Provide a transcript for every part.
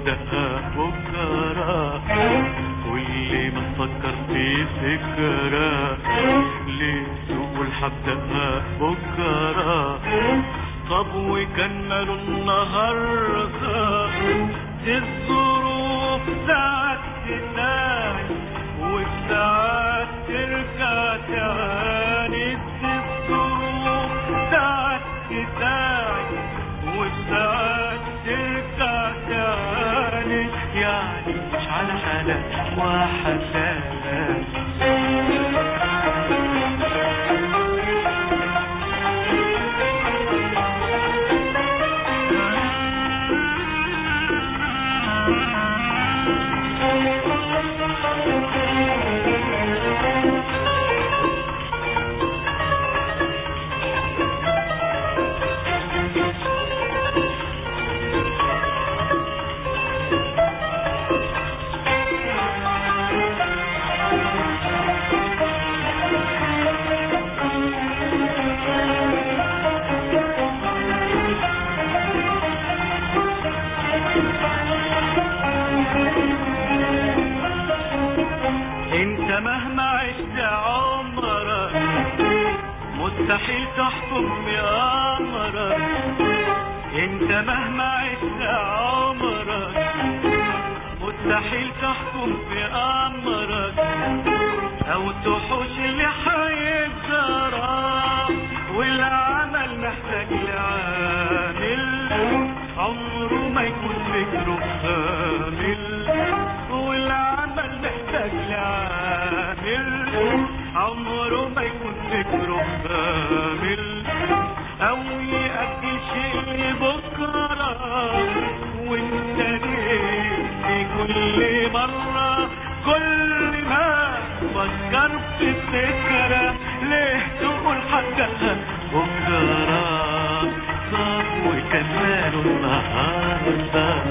حبدأها بكرة، واللي ما تفكر في فكرة ليه تقول حبدأها بكرة. طب وكان ماله النهاردة؟ دي الظروف ساعات تساعد وساعات ترجع تاني. دي الظروف ساعات تساعد وساعات ترجع تاني، يعني مش على حالة واحدة. انت مهما عشت عمرك مستحيل تحكم بأمرك. انت مهما عشت عمرك مستحيل تحكم بأمرك، او تحوش اللي حيجرى. والعمل محتاج لعامل عمره ما يكون فكره كامل. والعمل محتاج لعامل عمره ما يكون فكره كامل، او يأجل شيء بكره. وانت ليه في كل مرة كل ما فكر في الفكرة ليه تقول حبدأها بكرة؟ صار وكان ماله النهاردة؟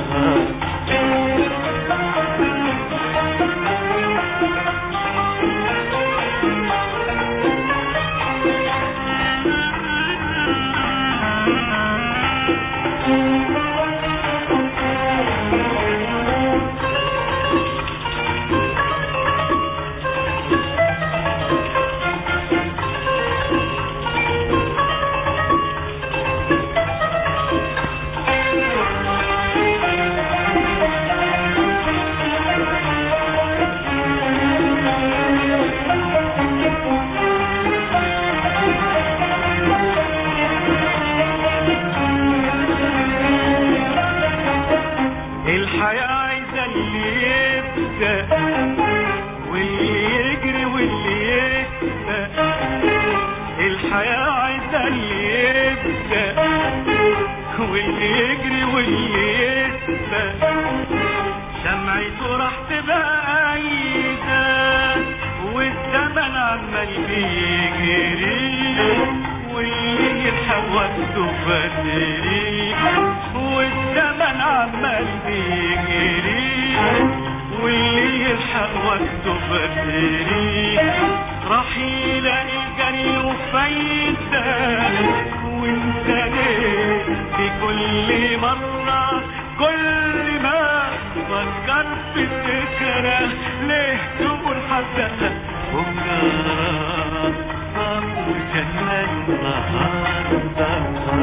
الحياة عايزة اللي يبدأ واللي يجري واللي يسبق. الحياة عايزة اللي يبدأ واللي يجري واللي يسبق. شمعته راح تبقى أيدة والزمن عمال بيجري، واللي يلحق وقته بدري. والزمن عمال بيجري واللي يلحق وقته بدري. راح يلاقي الجري وفايدة، وانت ليه في كل مرة كل ما فكر في الفكرة ليه تقول حبدأها بكرة؟ صار وكان النهاردة